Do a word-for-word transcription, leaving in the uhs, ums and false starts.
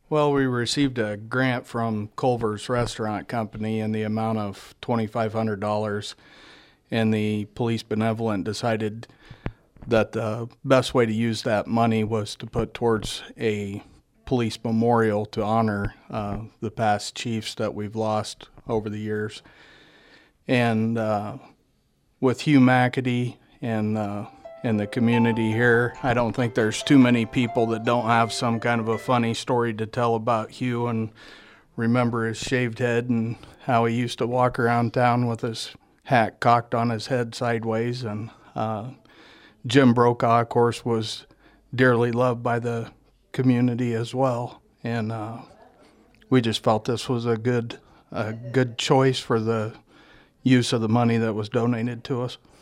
Well, we received a grant from Culver's Restaurant Company in the amount of twenty-five hundred dollars, and the police benevolent decided that the best way to use that money was to put towards a police memorial to honor uh, the past chiefs that we've lost over the years. And uh, with Hugh McAdee and uh, in the community here, I don't think there's too many people that don't have some kind of a funny story to tell about Hugh and remember his shaved head and how he used to walk around town with his hat cocked on his head sideways. And uh, Jim Brokaw, of course, was dearly loved by the community as well. And uh, we just felt this was a good, a good choice for the use of the money that was donated to us.